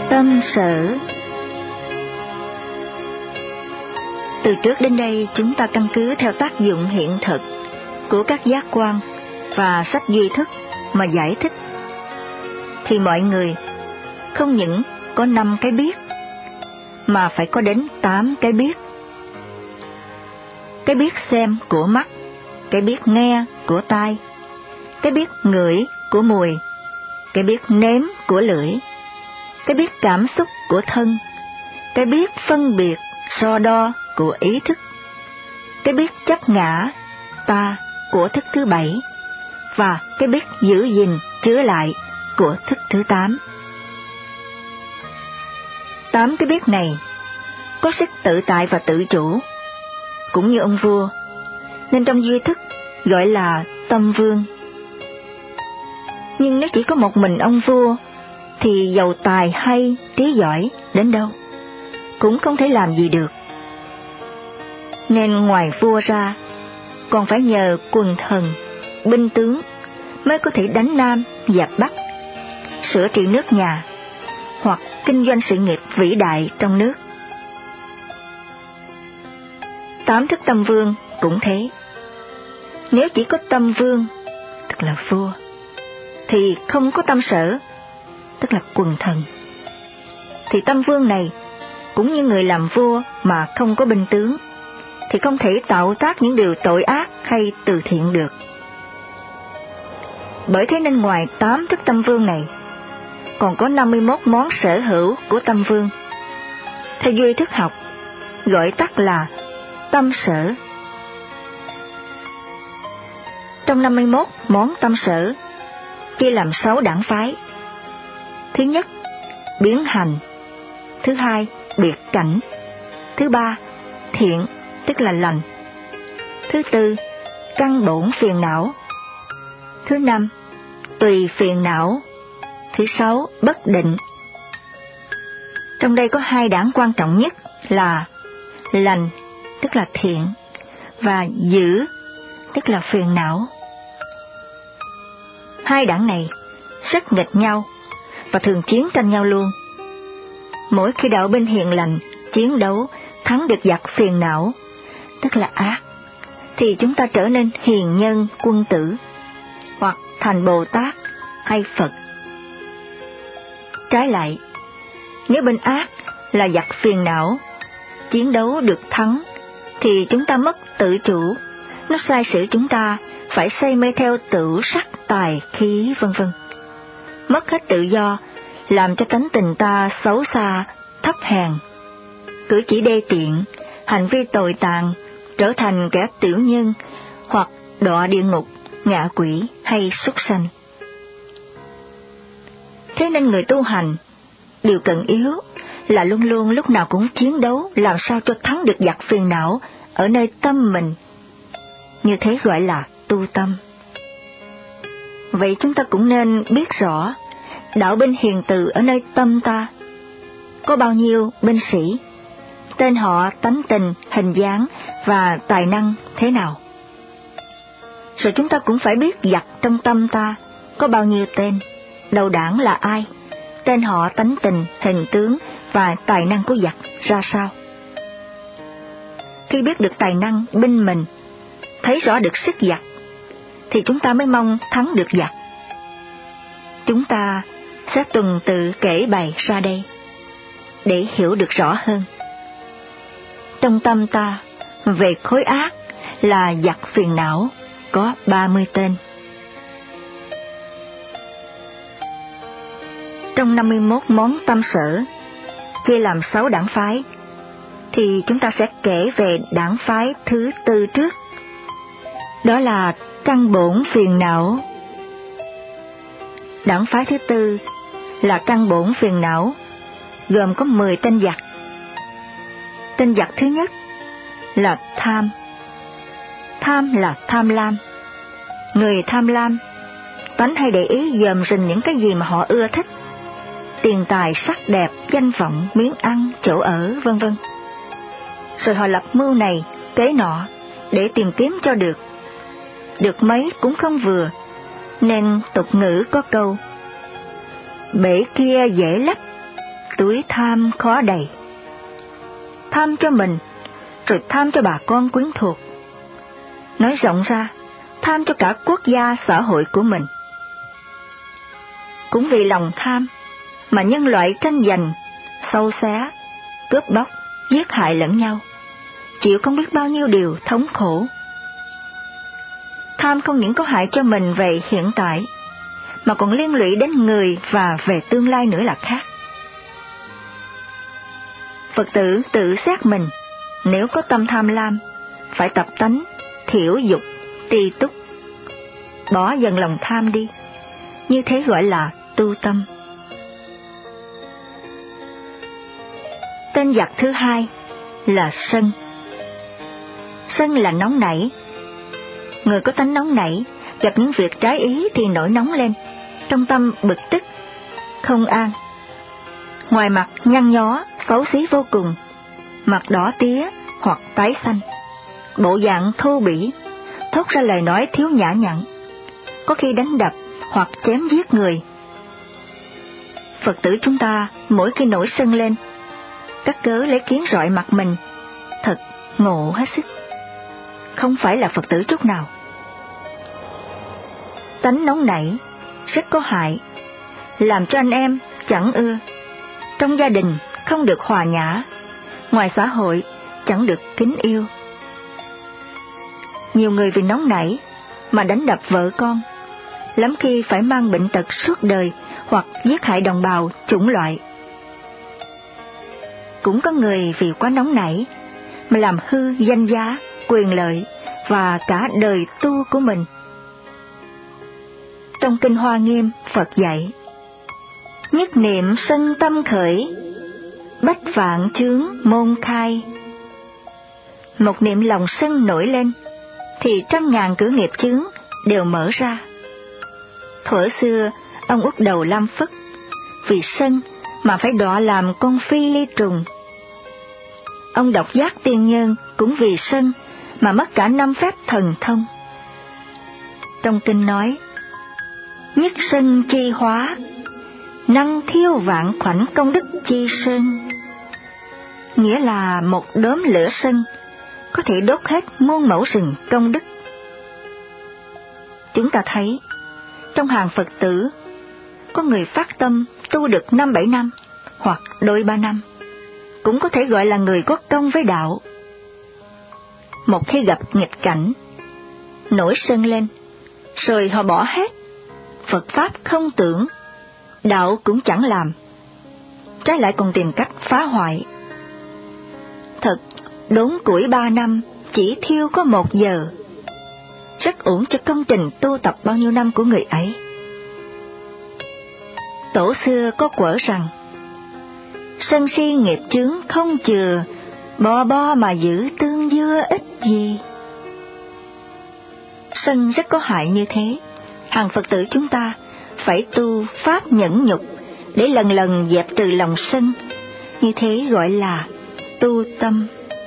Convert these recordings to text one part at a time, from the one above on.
Tâm sở. Từ trước đến đây chúng ta căn cứ theo tác dụng hiện thực của các giác quan và sách duy thức mà giải thích. Thì mọi người không những có 5 cái biết, mà phải có đến 8 cái biết. Cái biết xem của mắt, cái biết nghe của tai, cái biết ngửi của mùi, cái biết nếm của lưỡi, cái biết cảm xúc của thân, cái biết phân biệt, so đo của ý thức, cái biết chấp ngã, ta của thức thứ 7, và cái biết giữ gìn, chứa lại của thức thứ 8. 8 cái biết này có sức tự tại và tự chủ, cũng như ông vua, nên trong duy thức gọi là tâm vương. Nhưng nếu chỉ có một mình ông vua, thì giàu tài hay, trí giỏi đến đâu, cũng không thể làm gì được. Nên ngoài vua ra, còn phải nhờ quần thần, binh tướng mới có thể đánh Nam dẹp Bắc, sửa trị nước nhà, hoặc kinh doanh sự nghiệp vĩ đại trong nước. 8 thức tâm vương cũng thế. Nếu chỉ có tâm vương, tức là vua, thì không có tâm sở, tức là quần thần. Thì tâm vương này cũng như người làm vua mà không có binh tướng, thì không thể tạo tác những điều tội ác hay từ thiện được. Bởi thế nên ngoài 8 thức tâm vương này, còn có 51 món sở hữu của tâm vương. Theo duy thức học, gọi tắt là tâm sở. Trong 51 món tâm sở, chia làm 6 đảng phái. Thứ nhất, biến hành. Thứ hai, biệt cảnh. Thứ ba, thiện, tức là lành. Thứ tư, căn bổn phiền não. Thứ năm, tùy phiền não. Thứ 6, bất định. Trong đây có 2 đảng quan trọng nhất là lành, tức là thiện, và dữ, tức là phiền não. 2 đảng này rất nghịch nhau và thường chiến tranh nhau luôn. Mỗi khi đạo binh hiền lành chiến đấu thắng được giặc phiền não, tức là ác, thì chúng ta trở nên hiền nhân quân tử, hoặc thành Bồ Tát hay Phật. Trái lại, nếu bên ác là giặc phiền não chiến đấu được thắng, thì chúng ta mất tự chủ, nó sai sử chúng ta phải say mê theo tửu sắc tài khí vân vân, mất hết tự do, làm cho tánh tình ta xấu xa, thấp hèn, cử chỉ đê tiện, hành vi tồi tàn, trở thành kẻ tiểu nhân, hoặc đọa địa ngục, ngạ quỷ hay súc sanh. Thế nên người tu hành, điều cần yếu là luôn luôn lúc nào cũng chiến đấu làm sao cho thắng được giặc phiền não ở nơi tâm mình. Như thế gọi là tu tâm. Vậy chúng ta cũng nên biết rõ, đạo binh hiền từ ở nơi tâm ta, có bao nhiêu binh sĩ, tên họ, tánh tình, hình dáng và tài năng thế nào. Rồi chúng ta cũng phải biết giặc trong tâm ta có bao nhiêu tên, đầu đảng là ai, tên họ, tánh tình, hình tướng và tài năng của giặc ra sao. Khi biết được tài năng binh mình, thấy rõ được sức giặc, thì chúng ta mới mong thắng được giặc. Chúng ta sẽ tuần tự kể bày ra đây, để hiểu được rõ hơn. Trong tâm ta, về khối ác là giặc phiền não, có 30 tên. Trong 51 món tâm sở, chia làm 6 đảng phái, thì chúng ta sẽ kể về đảng phái thứ 4 trước. Đó là căn bổn phiền não. Đảng phái thứ 4 là căn bổn phiền não, gồm có 10 tên giặc. Tên giặc thứ nhất là tham. Tham là tham lam. Người tham lam, tánh hay để ý dòm rình những cái gì mà họ ưa thích, tiền tài, sắc đẹp, danh vọng, miếng ăn, chỗ ở, vân vân. Rồi họ lập mưu này, kế nọ, để tìm kiếm cho được. Được mấy cũng không vừa, nên tục ngữ có câu: bể kia dễ lấp, túi tham khó đầy. Tham cho mình, rồi tham cho bà con quyến thuộc. Nói rộng ra, tham cho cả quốc gia xã hội của mình. Cũng vì lòng tham mà nhân loại tranh giành, xâu xé, cướp bóc, giết hại lẫn nhau, chịu không biết bao nhiêu điều thống khổ. Tham không những có hại cho mình về hiện tại, mà còn liên lụy đến người và về tương lai nữa là khác. Phật tử tự xét mình, nếu có tâm tham lam, phải tập tánh, thiểu dục, tri túc, bỏ dần lòng tham đi, như thế gọi là tu tâm. Tên giặc thứ hai là sân. Sân là nóng nảy. Người có tánh nóng nảy, gặp những việc trái ý thì nổi nóng lên, trong tâm bực tức, không an. Ngoài mặt nhăn nhó, xấu xí vô cùng, mặt đỏ tía hoặc tái xanh, bộ dạng thô bỉ, thốt ra lời nói thiếu nhã nhặn, có khi đánh đập hoặc chém giết người. Phật tử chúng ta mỗi khi nổi sân lên, cắt cớ lấy kiến rọi mặt mình, thật ngộ hết sức. Không phải là Phật tử chút nào. Tánh nóng nảy rất có hại, làm cho anh em chẳng ưa, trong gia đình không được hòa nhã, ngoài xã hội chẳng được kính yêu. Nhiều người vì nóng nảy mà đánh đập vợ con, lắm khi phải mang bệnh tật suốt đời hoặc giết hại đồng bào chủng loại. Cũng có người vì quá nóng nảy mà làm hư danh giá, quyền lợi và cả đời tu của mình. Trong Kinh Hoa Nghiêm, Phật dạy: nhất niệm sân tâm khởi, bách vạn chướng môn khai. Một niệm lòng sân nổi lên, thì trăm ngàn cửa nghiệp chướng đều mở ra. Thuở xưa, ông Úc Đầu Lam Phất vì sân mà phải đọa làm con phi ly trùng. Ông Độc Giác Tiên Nhân cũng vì sân mà mất cả 5 phép thần thông. Trong kinh nói: nhất sân chi hóa, năng thiêu vạn khoảnh công đức chi sơn. Nghĩa là một đốm lửa sân có thể đốt hết muôn mẫu rừng công đức. Chúng ta thấy, trong hàng Phật tử, có người phát tâm tu được 5-7 năm, hoặc đôi 3 năm, cũng có thể gọi là người có công với đạo. Một khi gặp nghịch cảnh, nổi sân lên, rồi họ bỏ hết, Phật Pháp không tưởng, đạo cũng chẳng làm, trái lại còn tìm cách phá hoại. Thật, đốn củi 3 năm, chỉ thiêu có 1 giờ, rất uổng cho công trình tu tập bao nhiêu năm của người ấy. Tổ xưa có quở rằng: sân si nghiệp chướng không chừa, bo bo mà giữ tương dưa ít gì. Sân rất có hại như thế, hàng Phật tử chúng ta phải tu pháp nhẫn nhục để lần lần dẹp trừ lòng sân, như thế gọi là tu tâm.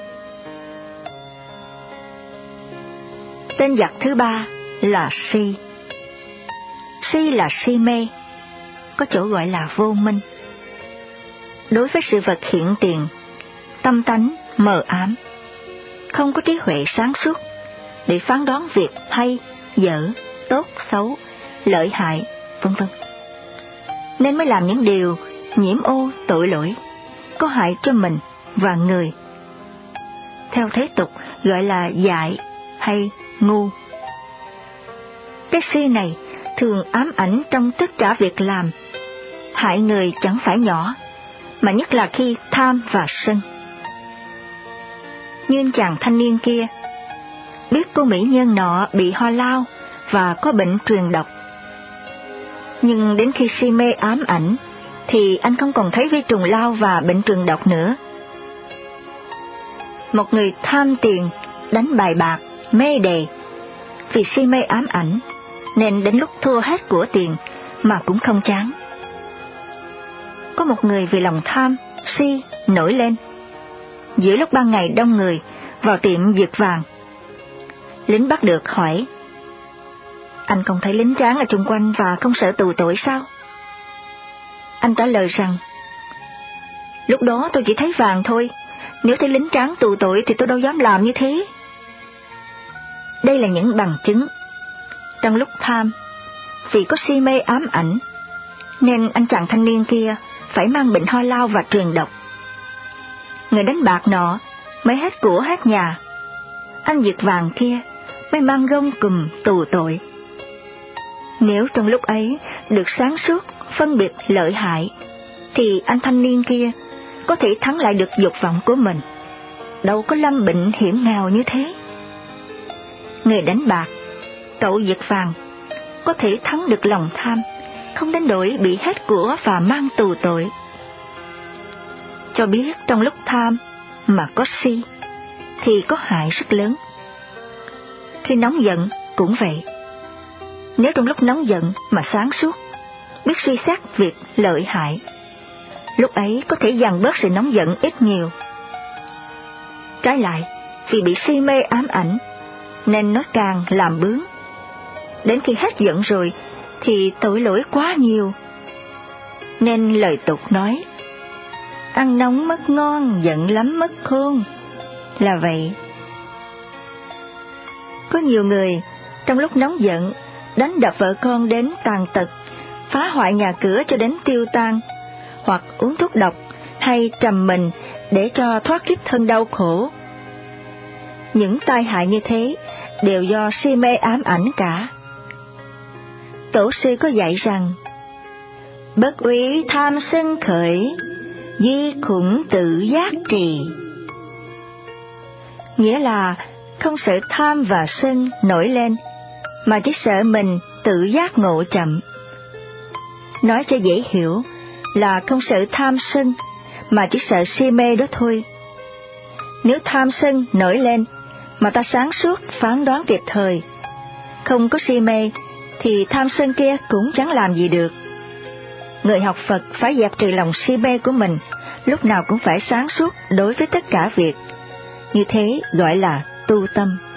Tên giặc thứ ba là si. Si là si mê, có chỗ gọi là vô minh. Đối với sự vật hiện tiền, tâm tánh mờ ám, không có trí huệ sáng suốt để phán đoán việc hay, dở, tốt, xấu, lợi hại, vân vân, nên mới làm những điều nhiễm ô tội lỗi, có hại cho mình và người. Theo thế tục gọi là dại hay ngu. Cái si này thường ám ảnh trong tất cả việc làm, hại người chẳng phải nhỏ, mà nhất là khi tham và sân. Như chàng thanh niên kia, biết cô mỹ nhân nọ bị ho lao và có bệnh truyền độc, nhưng đến khi si mê ám ảnh thì anh không còn thấy vi trùng lao và bệnh truyền độc nữa. Một người tham tiền, đánh bài bạc, mê đề, vì si mê ám ảnh nên đến lúc thua hết của tiền mà cũng không chán. Có một người vì lòng tham, si nổi lên, giữa lúc ban ngày đông người vào tiệm giật vàng. Lính bắt được hỏi: anh không thấy lính tráng ở chung quanh và không sợ tù tội sao? Anh trả lời rằng: Lúc đó tôi chỉ thấy vàng thôi, nếu thấy lính tráng tù tội thì tôi đâu dám làm như thế. Đây là những bằng chứng. Trong lúc tham, vì có si mê ám ảnh, nên anh chàng thanh niên kia phải mang bệnh ho lao và truyền độc. Người đánh bạc nọ mới hết của hết nhà, anh giật vàng kia mới mang gông cùm tù tội. Nếu trong lúc ấy được sáng suốt phân biệt lợi hại, thì anh thanh niên kia có thể thắng lại được dục vọng của mình, đâu có lâm bệnh hiểm nghèo như thế. Người đánh bạc, cậu giật vàng, có thể thắng được lòng tham, không đến nỗi bị hết của và mang tù tội. Cho biết trong lúc tham mà có si, thì có hại rất lớn. Khi nóng giận cũng vậy. Nếu trong lúc nóng giận mà sáng suốt, biết suy xét việc lợi hại, lúc ấy có thể dằn bớt sự nóng giận ít nhiều. Trái lại, vì bị si mê ám ảnh, nên nó càng làm bướng. Đến khi hết giận rồi, thì tội lỗi quá nhiều. Nên lời tục nói, ăn nóng mất ngon, giận lắm mất khôn, là vậy. Có nhiều người trong lúc nóng giận đánh đập vợ con đến tàn tật, phá hoại nhà cửa cho đến tiêu tan, hoặc uống thuốc độc hay trầm mình để cho thoát kiếp thân đau khổ. Những tai hại như thế đều do si mê ám ảnh cả. Tổ sư có dạy rằng, bất úy tham sân khởi, duy khủng tự giác trì. Nghĩa là không sợ tham và sân nổi lên, mà chỉ sợ mình tự giác ngộ chậm. Nói cho dễ hiểu là không sợ tham sân, mà chỉ sợ si mê đó thôi. Nếu tham sân nổi lên mà ta sáng suốt phán đoán kịp thời, không có si mê, thì tham sân kia cũng chẳng làm gì được. Người học Phật phải dẹp trừ lòng si mê của mình, lúc nào cũng phải sáng suốt đối với tất cả việc. Như thế gọi là tu tâm.